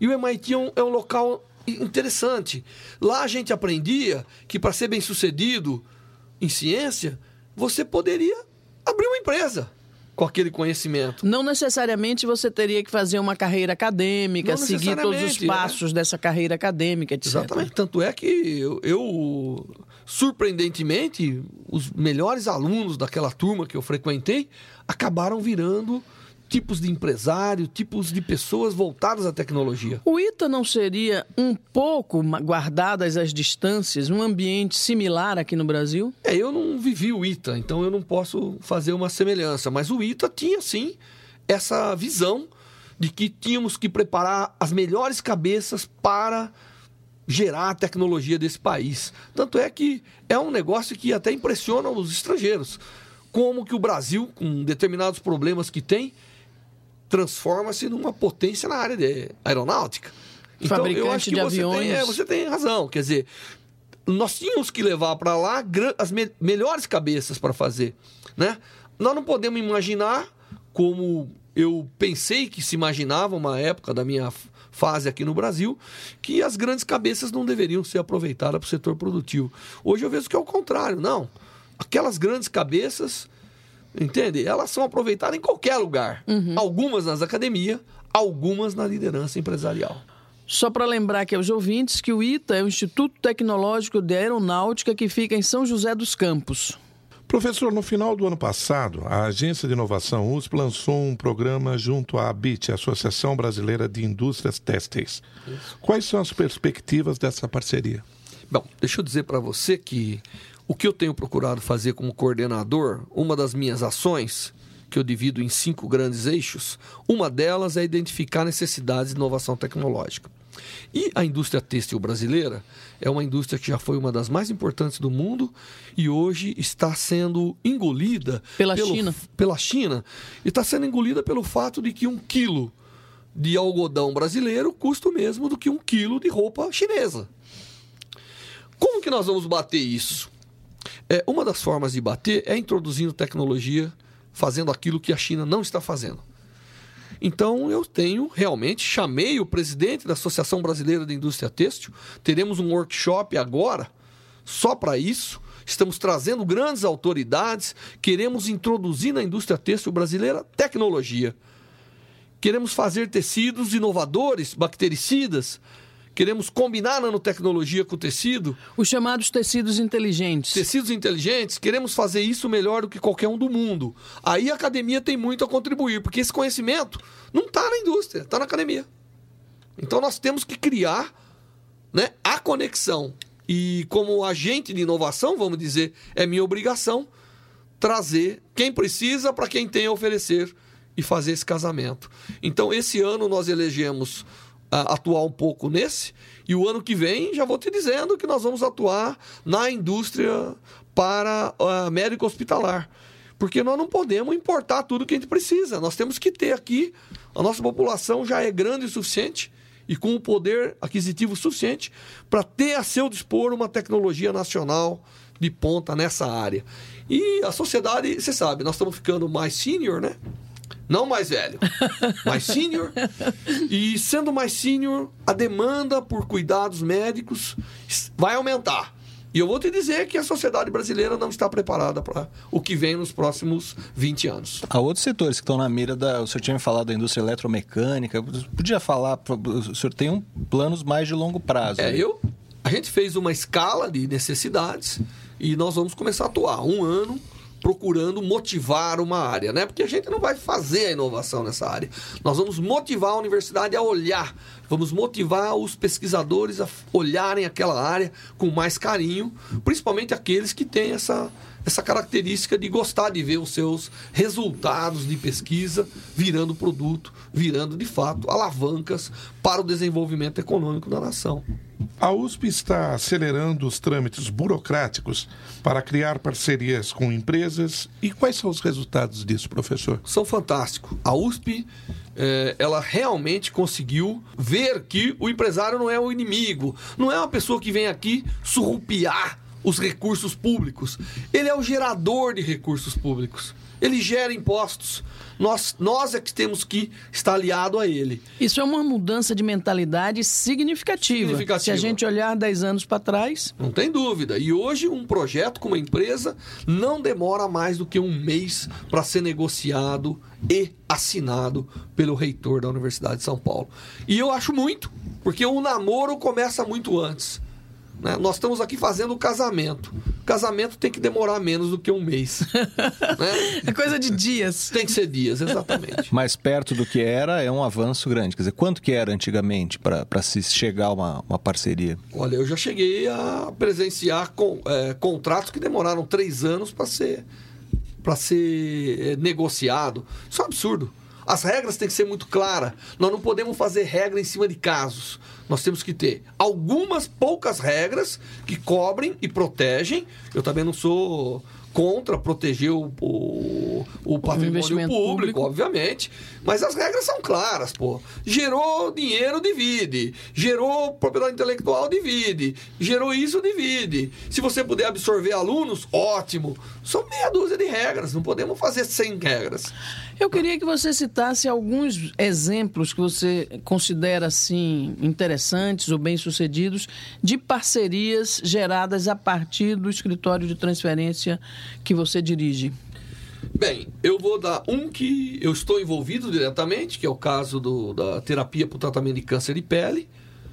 E o M I T é um, é um local interessante. Lá a gente aprendia que para ser bem sucedido em ciência, você poderia abrir uma empresa com aquele conhecimento. Não necessariamente você teria que fazer uma carreira acadêmica, seguir todos os passos é. dessa carreira acadêmica, etcétera. Exatamente. Tanto é que eu, eu, surpreendentemente, os melhores alunos daquela turma que eu frequentei acabaram virando tipos de empresário, tipos de pessoas voltadas à tecnologia. O ITA não seria um pouco, guardadas as distâncias, um ambiente similar aqui no Brasil? É, eu não vivi o ITA, então eu não posso fazer uma semelhança, mas o ITA tinha, sim, essa visão de que tínhamos que preparar as melhores cabeças para gerar a tecnologia desse país. Tanto é que é um negócio que até impressiona os estrangeiros. Como que o Brasil, com determinados problemas que tem, transforma-se numa potência na área de aeronáutica. Então, Fabricante eu acho que de você aviões. tem, é, você tem razão. Quer dizer, nós tínhamos que levar para lá as me- melhores cabeças para fazer, né? Nós não podemos imaginar, como eu pensei que se imaginava uma época da minha fase aqui no Brasil, que as grandes cabeças não deveriam ser aproveitadas para o setor produtivo. Hoje eu vejo que é o contrário. Não. Aquelas grandes cabeças, entende? Elas são aproveitadas em qualquer lugar. Uhum. Algumas nas academias, algumas na liderança empresarial. Só para lembrar aqui aos ouvintes que o ITA é o Instituto Tecnológico de Aeronáutica que fica em São José dos Campos. Professor, no final do ano passado, a Agência de Inovação U S P lançou um programa junto à ABIT, Associação Brasileira de Indústrias Têxteis. Quais são as perspectivas dessa parceria? Bom, deixa eu dizer para você que o que eu tenho procurado fazer como coordenador, uma das minhas ações, que eu divido em cinco grandes eixos, uma delas é identificar necessidades de inovação tecnológica. E a indústria têxtil brasileira é uma indústria que já foi uma das mais importantes do mundo e hoje está sendo engolida pela pelo, China. Pela China e está sendo engolida pelo fato de que um quilo de algodão brasileiro custa o mesmo do que um quilo de roupa chinesa. Como que nós vamos bater isso? É, uma das formas de bater é introduzindo tecnologia, fazendo aquilo que a China não está fazendo. Então, eu tenho realmente, chamei o presidente da Associação Brasileira de Indústria Têxtil, teremos um workshop agora, só para isso, estamos trazendo grandes autoridades, queremos introduzir na indústria têxtil brasileira tecnologia. Queremos fazer tecidos inovadores, bactericidas, queremos combinar nanotecnologia com o tecido. Os chamados tecidos inteligentes. Tecidos inteligentes, queremos fazer isso melhor do que qualquer um do mundo. Aí a academia tem muito a contribuir, porque esse conhecimento não está na indústria, está na academia. Então nós temos que criar, né, a conexão. E como agente de inovação, vamos dizer, é minha obrigação trazer quem precisa para quem tem a oferecer e fazer esse casamento. Então esse ano nós elegemos atuar um pouco nesse, e o ano que vem já vou te dizendo que nós vamos atuar na indústria para a médico hospitalar, porque nós não podemos importar tudo que a gente precisa, nós temos que ter aqui, a nossa população já é grande o suficiente e com o poder aquisitivo suficiente para ter a seu dispor uma tecnologia nacional de ponta nessa área. E a sociedade, você sabe, nós estamos ficando mais sênior, né? Não mais velho, mais sênior. E sendo mais sênior, a demanda por cuidados médicos vai aumentar. E eu vou te dizer que a sociedade brasileira não está preparada para o que vem nos próximos vinte anos. Há outros setores que estão na mira da... O senhor tinha me falado da indústria eletromecânica. Podia falar... O senhor tem um planos mais de longo prazo. É, né? eu... A gente fez uma escala de necessidades e nós vamos começar a atuar um ano procurando motivar uma área, né? Porque a gente não vai fazer a inovação nessa área. Nós vamos motivar a universidade a olhar, vamos motivar os pesquisadores a olharem aquela área com mais carinho, principalmente aqueles que têm essa, essa característica de gostar de ver os seus resultados de pesquisa virando produto, virando, de fato, alavancas para o desenvolvimento econômico da nação. A U S P está acelerando os trâmites burocráticos para criar parcerias com empresas. E quais são os resultados disso, professor? São fantásticos. A U S P, eh, ela realmente conseguiu ver que o empresário não é o inimigo, não é uma pessoa que vem aqui surrupiar os recursos públicos. Ele é o gerador de recursos públicos. Ele gera impostos. Nós, nós é que temos que estar aliado a ele. Isso é uma mudança de mentalidade significativa. Significativa. Se a gente olhar dez anos para trás... Não tem dúvida. E hoje um projeto com uma empresa não demora mais do que um mês para ser negociado e assinado pelo reitor da Universidade de São Paulo. E eu acho muito, porque o namoro começa muito antes. Né? Nós estamos aqui fazendo o casamento. O casamento tem que demorar menos do que um mês. Né? É coisa de dias. Tem que ser dias, exatamente. Mais perto do que era é um avanço grande. Quer dizer, quanto que era antigamente para se chegar a uma, uma parceria? Olha, eu já cheguei a presenciar com, é, contratos que demoraram três anos para ser, para ser é, negociado. Isso é um absurdo. As regras têm que ser muito claras. Nós não podemos fazer regra em cima de casos. Nós temos que ter algumas poucas regras que cobrem e protegem. Eu também não sou contra proteger o, o, o patrimônio público, público, obviamente. Mas as regras são claras, pô. Gerou dinheiro, divide. Gerou propriedade intelectual, divide. Gerou isso, divide. Se você puder absorver alunos, ótimo. São meia dúzia de regras. Não podemos fazer cem regras. Eu queria que você citasse alguns exemplos que você considera assim interessantes ou bem-sucedidos de parcerias geradas a partir do escritório de transferência que você dirige. Bem, eu vou dar um que eu estou envolvido diretamente, que é o caso do, da terapia para o tratamento de câncer de pele,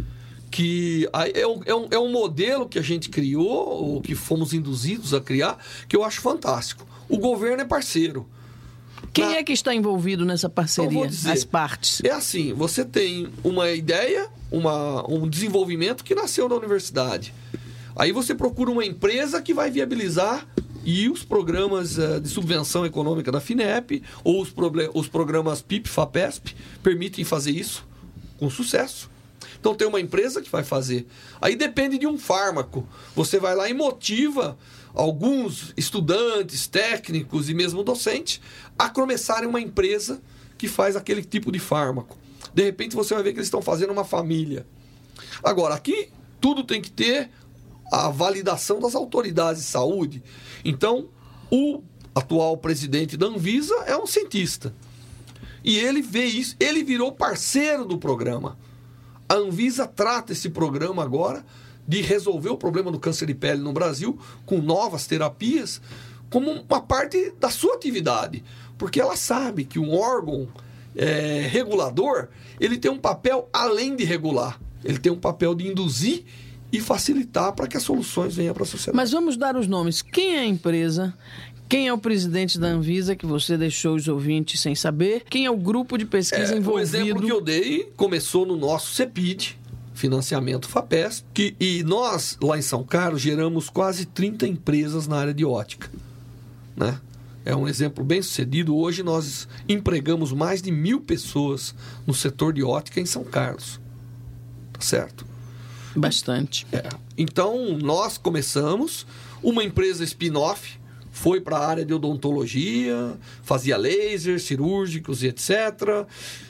que é um, é, um, é um modelo que a gente criou, ou que fomos induzidos a criar, que eu acho fantástico. O governo é parceiro. Quem Na... é que está envolvido nessa parceria? Dizer, as partes. É assim, você tem uma ideia, uma, um desenvolvimento que nasceu na universidade. Aí você procura uma empresa que vai viabilizar e os programas uh, de subvenção econômica da FINEP ou os, os programas P I P, FAPESP permitem fazer isso com sucesso. Então tem uma empresa que vai fazer. Aí depende de um fármaco. Você vai lá e motiva alguns estudantes, técnicos e mesmo docentes a começarem uma empresa que faz aquele tipo de fármaco. De repente você vai ver que eles estão fazendo uma família. Agora, aqui tudo tem que ter a validação das autoridades de saúde. Então, o atual presidente da Anvisa é um cientista. E ele vê isso, ele virou parceiro do programa. A Anvisa trata esse programa agora de resolver o problema do câncer de pele no Brasil com novas terapias como uma parte da sua atividade. Porque ela sabe que um órgão é, regulador, ele tem um papel além de regular. Ele tem um papel de induzir e facilitar para que as soluções venham para a sociedade. Mas vamos dar os nomes. Quem é a empresa? Quem é o presidente da Anvisa, que você deixou os ouvintes sem saber? Quem é o grupo de pesquisa é, envolvido? O exemplo que eu dei começou no nosso CEPID, financiamento FAPESP, que, e nós, lá em São Carlos, geramos quase trinta empresas na área de ótica. Né? É um exemplo bem sucedido. Hoje nós empregamos mais de mil pessoas no setor de ótica em São Carlos. Tá certo? Bastante. É. Então, nós começamos, uma empresa spin-off, foi para a área de odontologia, fazia lasers cirúrgicos e etcétera.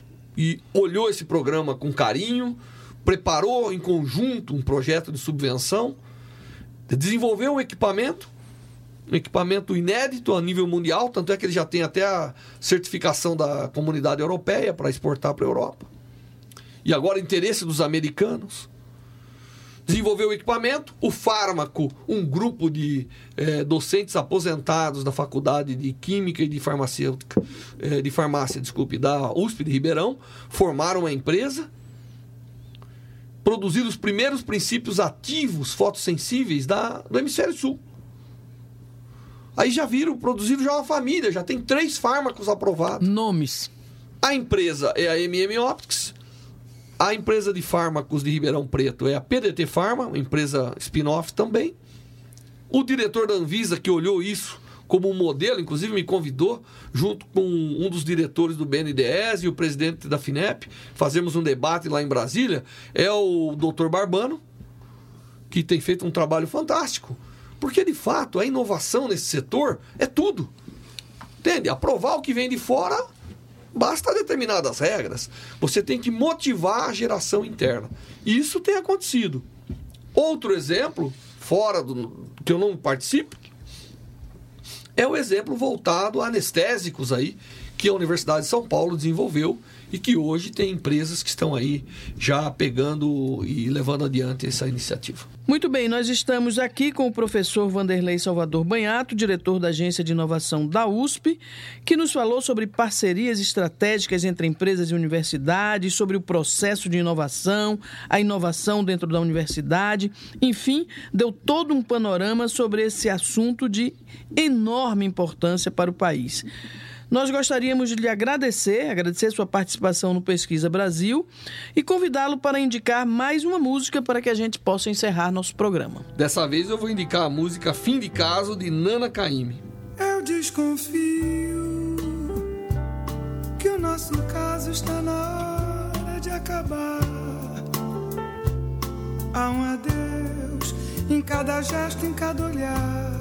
E olhou esse programa com carinho, preparou em conjunto um projeto de subvenção, desenvolveu um equipamento, um equipamento inédito a nível mundial, tanto é que ele já tem até a certificação da Comunidade Europeia para exportar para a Europa. E agora interesse dos americanos. Desenvolveu o equipamento, o fármaco, um grupo de eh, docentes aposentados da Faculdade de Química e de Farmacêutica, eh, de Farmácia, desculpe, da U S P de Ribeirão, formaram uma empresa, produziram os primeiros princípios ativos fotossensíveis da, do Hemisfério Sul. Aí já viram, produziram já uma família, já tem três fármacos aprovados. Nomes. A empresa é a M M Optics. A empresa de fármacos de Ribeirão Preto é a P D T Pharma, uma empresa spin-off também. O diretor da Anvisa, que olhou isso como um modelo, inclusive me convidou, junto com um dos diretores do B N D E S e o presidente da FINEP, fazemos um debate lá em Brasília, é o doutor Barbano, que tem feito um trabalho fantástico. Porque, de fato, a inovação nesse setor é tudo. Entende? Aprovar o que vem de fora... Basta determinadas regras. Você tem que motivar a geração interna. E isso tem acontecido. Outro exemplo, fora do, que eu não participo, é o exemplo voltado a anestésicos aí, que a Universidade de São Paulo desenvolveu e que hoje tem empresas que estão aí já pegando e levando adiante essa iniciativa. Muito bem, nós estamos aqui com o professor Vanderlei Salvador Banhato, diretor da Agência de Inovação da U S P, que nos falou sobre parcerias estratégicas entre empresas e universidades, sobre o processo de inovação, a inovação dentro da universidade, enfim, deu todo um panorama sobre esse assunto de enorme importância para o país. Nós gostaríamos de lhe agradecer, agradecer sua participação no Pesquisa Brasil e convidá-lo para indicar mais uma música para que a gente possa encerrar nosso programa. Dessa vez eu vou indicar a música Fim de Caso, de Nana Caymmi. Eu desconfio que o nosso caso está na hora de acabar. Há um adeus em cada gesto, em cada olhar,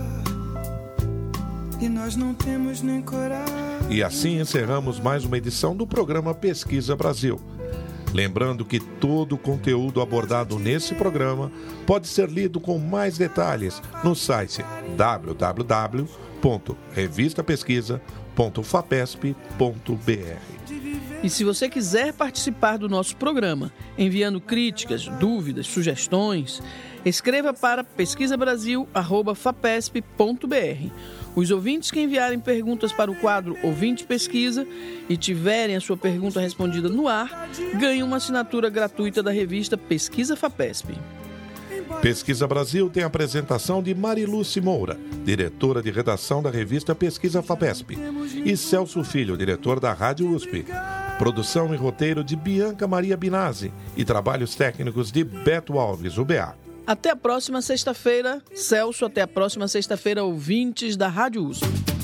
e nós não temos nem coragem. E assim encerramos mais uma edição do programa Pesquisa Brasil. Lembrando que todo o conteúdo abordado nesse programa pode ser lido com mais detalhes no site w w w ponto revista pesquisa ponto fapesp ponto b r. E se você quiser participar do nosso programa, enviando críticas, dúvidas, sugestões, escreva para pesquisa brasil arroba fapesp ponto b r. Os ouvintes que enviarem perguntas para o quadro Ouvinte Pesquisa e tiverem a sua pergunta respondida no ar, ganham uma assinatura gratuita da revista Pesquisa Fapesp. Pesquisa Brasil tem a apresentação de Mariluce Moura, diretora de redação da revista Pesquisa Fapesp, e Celso Filho, diretor da Rádio U S P. Produção e roteiro de Bianca Maria Binazzi e trabalhos técnicos de Beto Alves, U B A. Até a próxima sexta-feira, Celso, até a próxima sexta-feira, ouvintes da Rádio U S P.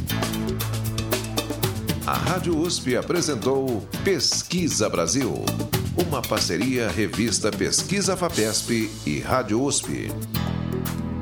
A Rádio U S P apresentou Pesquisa Brasil, uma parceria Revista Pesquisa Fapesp e Rádio U S P.